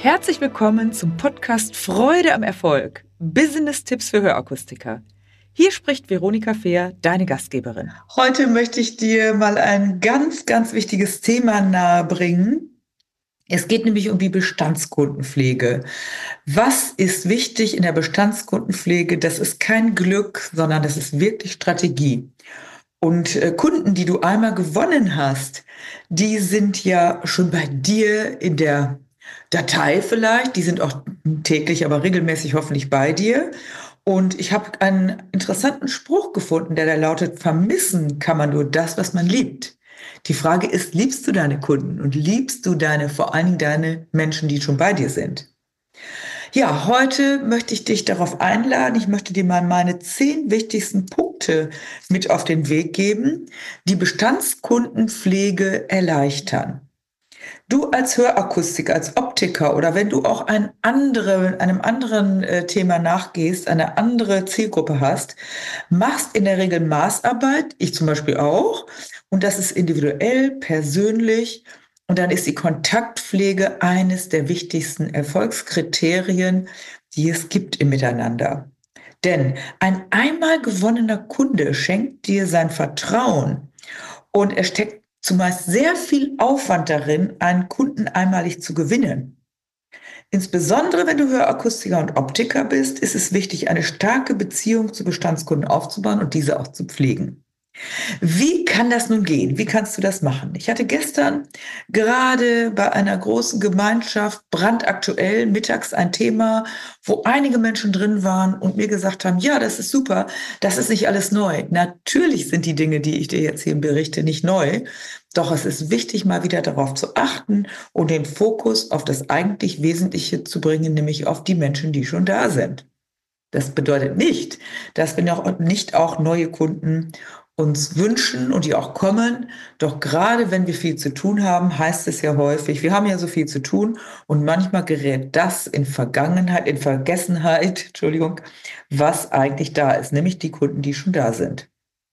Herzlich willkommen zum Podcast Freude am Erfolg. Business-Tipps für Hörakustiker. Hier spricht Veronika Fehr, deine Gastgeberin. Heute möchte ich dir mal ein ganz, ganz wichtiges Thema nahebringen. Es geht nämlich um die Bestandskundenpflege. Was ist wichtig in der Bestandskundenpflege? Das ist kein Glück, sondern das ist wirklich Strategie. Und Kunden, die du einmal gewonnen hast, die sind ja schon bei dir in der Datei vielleicht. Die sind auch täglich, aber regelmäßig hoffentlich bei dir. Und ich habe einen interessanten Spruch gefunden, der da lautet: Vermissen kann man nur das, was man liebt. Die Frage ist, liebst du deine Kunden und liebst du vor allen Dingen deine Menschen, die schon bei dir sind? Ja, heute möchte ich dich darauf einladen. Ich möchte dir mal meine 10 wichtigsten Punkte mit auf den Weg geben, die Bestandskundenpflege erleichtern. Du als Hörakustiker, als Optiker oder wenn du auch einem anderen Thema nachgehst, eine andere Zielgruppe hast, machst in der Regel Maßarbeit, ich zum Beispiel auch, und das ist individuell, persönlich, und dann ist die Kontaktpflege eines der wichtigsten Erfolgskriterien, die es gibt im Miteinander. Denn ein einmal gewonnener Kunde schenkt dir sein Vertrauen und er steckt zumeist sehr viel Aufwand darin, einen Kunden einmalig zu gewinnen. Insbesondere wenn du Hörakustiker und Optiker bist, ist es wichtig, eine starke Beziehung zu Bestandskunden aufzubauen und diese auch zu pflegen. Wie kann das nun gehen? Wie kannst du das machen? Ich hatte gestern gerade bei einer großen Gemeinschaft brandaktuell mittags ein Thema, wo einige Menschen drin waren und mir gesagt haben, ja, das ist super, das ist nicht alles neu. Natürlich sind die Dinge, die ich dir jetzt hier berichte, nicht neu. Doch es ist wichtig, mal wieder darauf zu achten und den Fokus auf das eigentlich Wesentliche zu bringen, nämlich auf die Menschen, die schon da sind. Das bedeutet nicht, dass wir nicht auch neue Kunden uns wünschen und die auch kommen. Doch gerade wenn wir viel zu tun haben, heißt es ja häufig, wir haben ja so viel zu tun und manchmal gerät das in Vergessenheit, Entschuldigung, was eigentlich da ist, nämlich die Kunden, die schon da sind.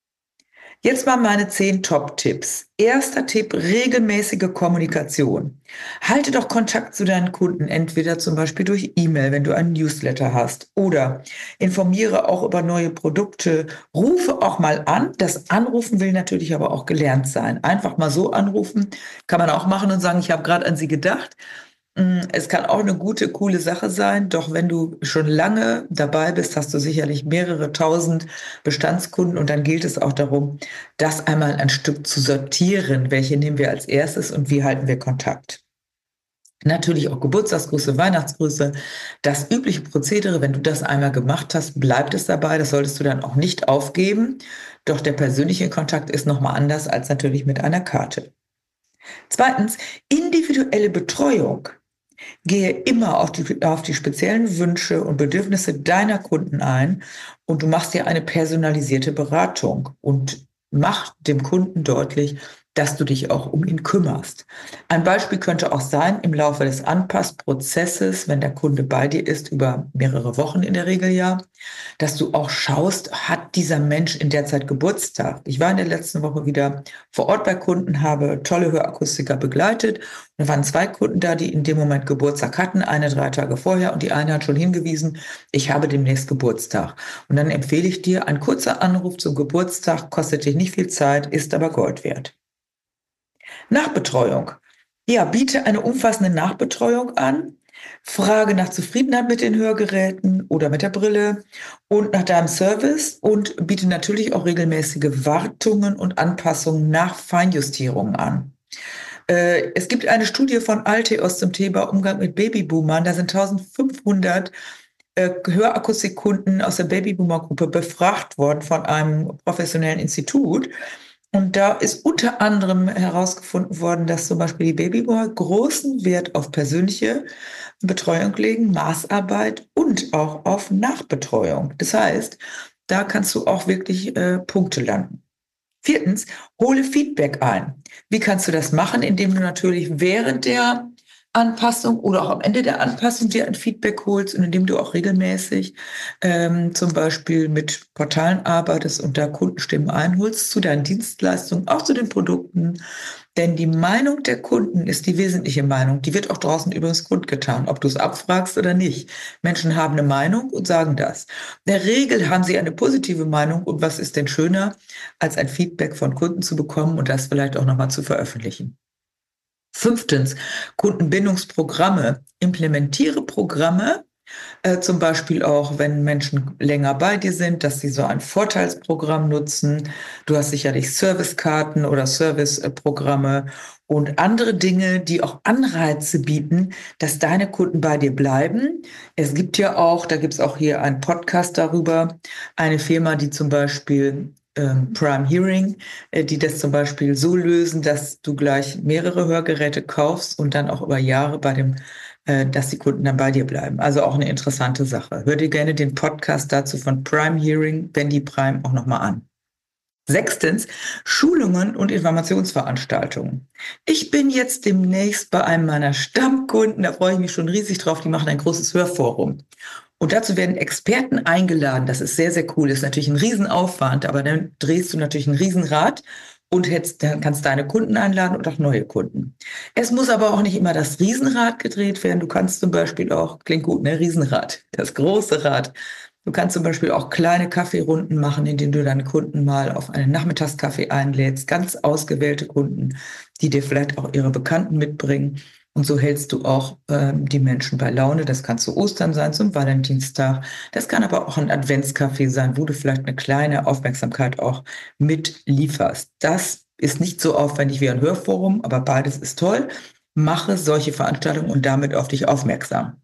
Jetzt mal meine 10 Top-Tipps. Erster Tipp: regelmäßige Kommunikation. Halte doch Kontakt zu deinen Kunden, entweder zum Beispiel durch E-Mail, wenn du einen Newsletter hast, oder informiere auch über neue Produkte. Rufe auch mal an. Das Anrufen will natürlich aber auch gelernt sein. Einfach mal so anrufen kann man auch machen und sagen, ich habe gerade an Sie gedacht. Es kann auch eine gute, coole Sache sein, doch wenn du schon lange dabei bist, hast du sicherlich mehrere tausend Bestandskunden und dann gilt es auch darum, das einmal ein Stück zu sortieren. Welche nehmen wir als erstes und wie halten wir Kontakt? Natürlich auch Geburtstagsgrüße, Weihnachtsgrüße, das übliche Prozedere. Wenn du das einmal gemacht hast, bleibt es dabei. Das solltest du dann auch nicht aufgeben. Doch der persönliche Kontakt ist nochmal anders als natürlich mit einer Karte. Zweitens, individuelle Betreuung. Gehe immer auf die speziellen Wünsche und Bedürfnisse deiner Kunden ein und du machst dir eine personalisierte Beratung und mach dem Kunden deutlich, dass du dich auch um ihn kümmerst. Ein Beispiel könnte auch sein, im Laufe des Anpassprozesses, wenn der Kunde bei dir ist, über mehrere Wochen in der Regel ja, dass du auch schaust, hat dieser Mensch in der Zeit Geburtstag? Ich war in der letzten Woche wieder vor Ort bei Kunden, habe tolle Hörakustiker begleitet. Da waren 2 Kunden da, die in dem Moment Geburtstag hatten, eine 3 Tage vorher und die eine hat schon hingewiesen, ich habe demnächst Geburtstag. Und dann empfehle ich dir, ein kurzer Anruf zum Geburtstag, kostet dich nicht viel Zeit, ist aber Gold wert. Nachbetreuung. Ja, biete eine umfassende Nachbetreuung an. Frage nach Zufriedenheit mit den Hörgeräten oder mit der Brille und nach deinem Service und biete natürlich auch regelmäßige Wartungen und Anpassungen nach Feinjustierungen an. Es gibt eine Studie von Alteos zum Thema Umgang mit Babyboomern. Da sind 1500 Hörakustikkunden aus der Babyboomer-Gruppe befragt worden von einem professionellen Institut. Und da ist unter anderem herausgefunden worden, dass zum Beispiel die Babyboomer großen Wert auf persönliche Betreuung legen, Maßarbeit und auch auf Nachbetreuung. Das heißt, da kannst du auch wirklich Punkte landen. Viertens, hole Feedback ein. Wie kannst du das machen? Indem du natürlich während der Anpassung oder auch am Ende der Anpassung dir ein Feedback holst und indem du auch regelmäßig zum Beispiel mit Portalen arbeitest und da Kundenstimmen einholst zu deinen Dienstleistungen, auch zu den Produkten. Denn die Meinung der Kunden ist die wesentliche Meinung. Die wird auch draußen übrigens kundgetan, ob du es abfragst oder nicht. Menschen haben eine Meinung und sagen das. In der Regel haben sie eine positive Meinung und was ist denn schöner, als ein Feedback von Kunden zu bekommen und das vielleicht auch nochmal zu veröffentlichen. 5. Kundenbindungsprogramme. Implementiere Programme, zum Beispiel auch, wenn Menschen länger bei dir sind, dass sie so ein Vorteilsprogramm nutzen. Du hast sicherlich Servicekarten oder Serviceprogramme und andere Dinge, die auch Anreize bieten, dass deine Kunden bei dir bleiben. Es gibt ja auch, da gibt es auch hier einen Podcast darüber, eine Firma, die zum Beispiel Prime Hearing, die das zum Beispiel so lösen, dass du gleich mehrere Hörgeräte kaufst und dann auch über Jahre dass die Kunden dann bei dir bleiben. Also auch eine interessante Sache. Hör dir gerne den Podcast dazu von Prime Hearing, Wendy Prime, auch nochmal an. 6. Schulungen und Informationsveranstaltungen. Ich bin jetzt demnächst bei einem meiner Stammkunden, da freue ich mich schon riesig drauf, die machen ein großes Hörforum. Und dazu werden Experten eingeladen. Das ist sehr, sehr cool. Das ist natürlich ein Riesenaufwand, aber dann drehst du natürlich ein Riesenrad und dann kannst deine Kunden einladen und auch neue Kunden. Es muss aber auch nicht immer das Riesenrad gedreht werden. Du kannst zum Beispiel auch, klingt gut, ne, Riesenrad, das große Rad. Du kannst zum Beispiel auch kleine Kaffeerunden machen, indem du deine Kunden mal auf einen Nachmittagskaffee einlädst. Ganz ausgewählte Kunden, die dir vielleicht auch ihre Bekannten mitbringen. Und so hältst du auch die Menschen bei Laune. Das kann zu Ostern sein, zum Valentinstag. Das kann aber auch ein Adventskaffee sein, wo du vielleicht eine kleine Aufmerksamkeit auch mitlieferst. Das ist nicht so aufwendig wie ein Hörforum, aber beides ist toll. Mache solche Veranstaltungen und damit auf dich aufmerksam.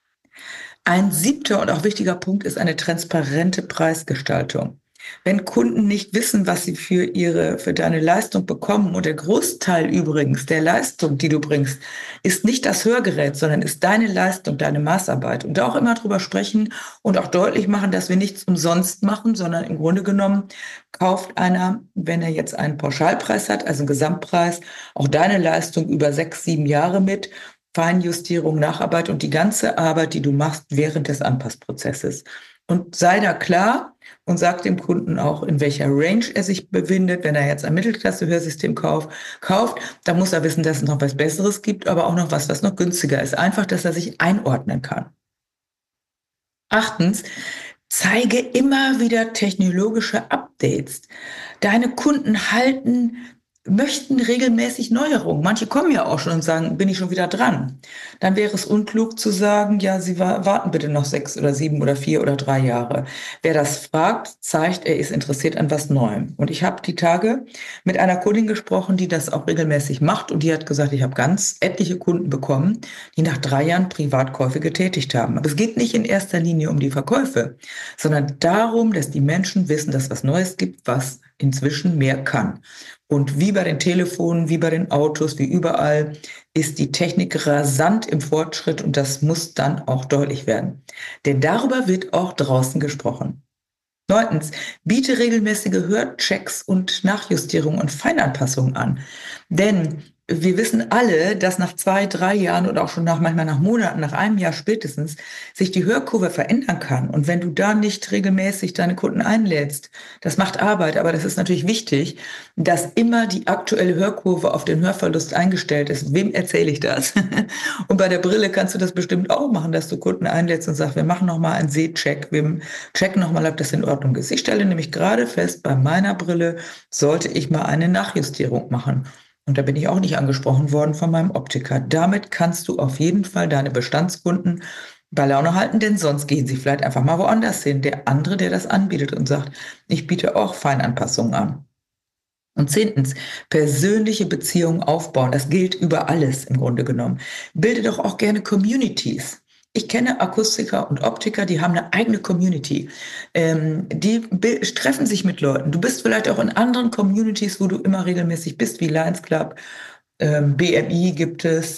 Ein 7. und auch wichtiger Punkt ist eine transparente Preisgestaltung. Wenn Kunden nicht wissen, was sie für deine Leistung bekommen, und der Großteil übrigens der Leistung, die du bringst, ist nicht das Hörgerät, sondern ist deine Leistung, deine Maßarbeit. Und da auch immer drüber sprechen und auch deutlich machen, dass wir nichts umsonst machen, sondern im Grunde genommen kauft einer, wenn er jetzt einen Pauschalpreis hat, also einen Gesamtpreis, auch deine Leistung über 6, 7 Jahre mit. Feinjustierung, Nacharbeit und die ganze Arbeit, die du machst während des Anpassprozesses. Und sei da klar und sag dem Kunden auch, in welcher Range er sich befindet. Wenn er jetzt ein Mittelklasse-Hörsystem kauft, dann muss er wissen, dass es noch was Besseres gibt, aber auch noch was noch günstiger ist. Einfach, dass er sich einordnen kann. 8. Zeige immer wieder technologische Updates. Deine Kunden möchten regelmäßig Neuerungen. Manche kommen ja auch schon und sagen, bin ich schon wieder dran? Dann wäre es unklug zu sagen, ja, Sie warten bitte noch 6 oder 7 oder 4 oder 3 Jahre. Wer das fragt, zeigt, er ist interessiert an was Neuem. Und ich habe die Tage mit einer Kundin gesprochen, die das auch regelmäßig macht und die hat gesagt, ich habe ganz etliche Kunden bekommen, die nach 3 Jahren Privatkäufe getätigt haben. Aber es geht nicht in erster Linie um die Verkäufe, sondern darum, dass die Menschen wissen, dass es was Neues gibt, was inzwischen mehr kann. Und wie bei den Telefonen, wie bei den Autos, wie überall, ist die Technik rasant im Fortschritt und das muss dann auch deutlich werden. Denn darüber wird auch draußen gesprochen. 9. Biete regelmäßige Hörchecks und Nachjustierungen und Feinanpassungen an. Denn wir wissen alle, dass nach 2, 3 Jahren oder auch schon manchmal nach Monaten, nach einem Jahr spätestens, sich die Hörkurve verändern kann. Und wenn du da nicht regelmäßig deine Kunden einlädst, das macht Arbeit, aber das ist natürlich wichtig, dass immer die aktuelle Hörkurve auf den Hörverlust eingestellt ist. Wem erzähle ich das? Und bei der Brille kannst du das bestimmt auch machen, dass du Kunden einlädst und sagst, wir machen nochmal einen Sehcheck, wir checken nochmal, ob das in Ordnung ist. Ich stelle nämlich gerade fest, bei meiner Brille sollte ich mal eine Nachjustierung machen. Und da bin ich auch nicht angesprochen worden von meinem Optiker. Damit kannst du auf jeden Fall deine Bestandskunden bei Laune halten, denn sonst gehen sie vielleicht einfach mal woanders hin. Der andere, der das anbietet und sagt, ich biete auch Feinanpassungen an. Und 10. persönliche Beziehungen aufbauen. Das gilt über alles im Grunde genommen. Bilde doch auch gerne Communities. Ich kenne Akustiker und Optiker, die haben eine eigene Community. Die treffen sich mit Leuten. Du bist vielleicht auch in anderen Communities, wo du immer regelmäßig bist, wie Lions Club, BMI gibt es,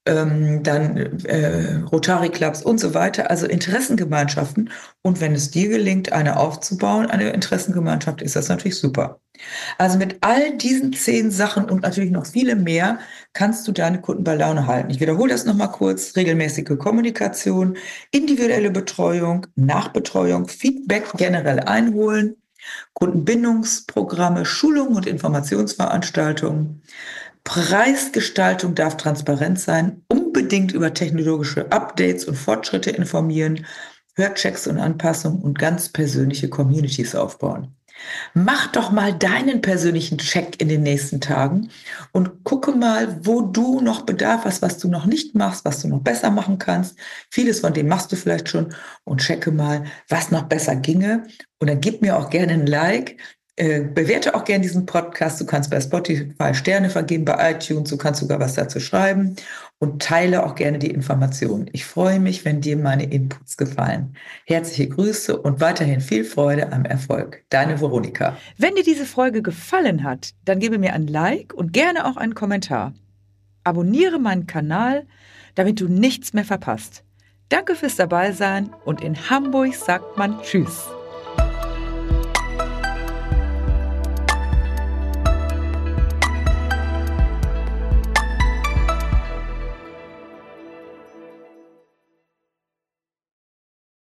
dann Rotary Clubs und so weiter, also Interessengemeinschaften. Und wenn es dir gelingt, eine aufzubauen, eine Interessengemeinschaft, ist das natürlich super. Also mit all diesen 10 Sachen und natürlich noch viele mehr kannst du deine Kunden bei Laune halten. Ich wiederhole das nochmal kurz. Regelmäßige Kommunikation, individuelle Betreuung, Nachbetreuung, Feedback generell einholen, Kundenbindungsprogramme, Schulungen und Informationsveranstaltungen. Preisgestaltung darf transparent sein, unbedingt über technologische Updates und Fortschritte informieren, Hörchecks und Anpassungen und ganz persönliche Communities aufbauen. Mach doch mal deinen persönlichen Check in den nächsten Tagen und gucke mal, wo du noch Bedarf hast, was du noch nicht machst, was du noch besser machen kannst. Vieles von dem machst du vielleicht schon und checke mal, was noch besser ginge. Und dann gib mir auch gerne ein Like. Bewerte auch gerne diesen Podcast. Du kannst bei Spotify Sterne vergeben, bei iTunes. Du kannst sogar was dazu schreiben und teile auch gerne die Informationen. Ich freue mich, wenn dir meine Inputs gefallen. Herzliche Grüße und weiterhin viel Freude am Erfolg. Deine Veronika. Wenn dir diese Folge gefallen hat, dann gebe mir ein Like und gerne auch einen Kommentar. Abonniere meinen Kanal, damit du nichts mehr verpasst. Danke fürs Dabeisein und in Hamburg sagt man Tschüss.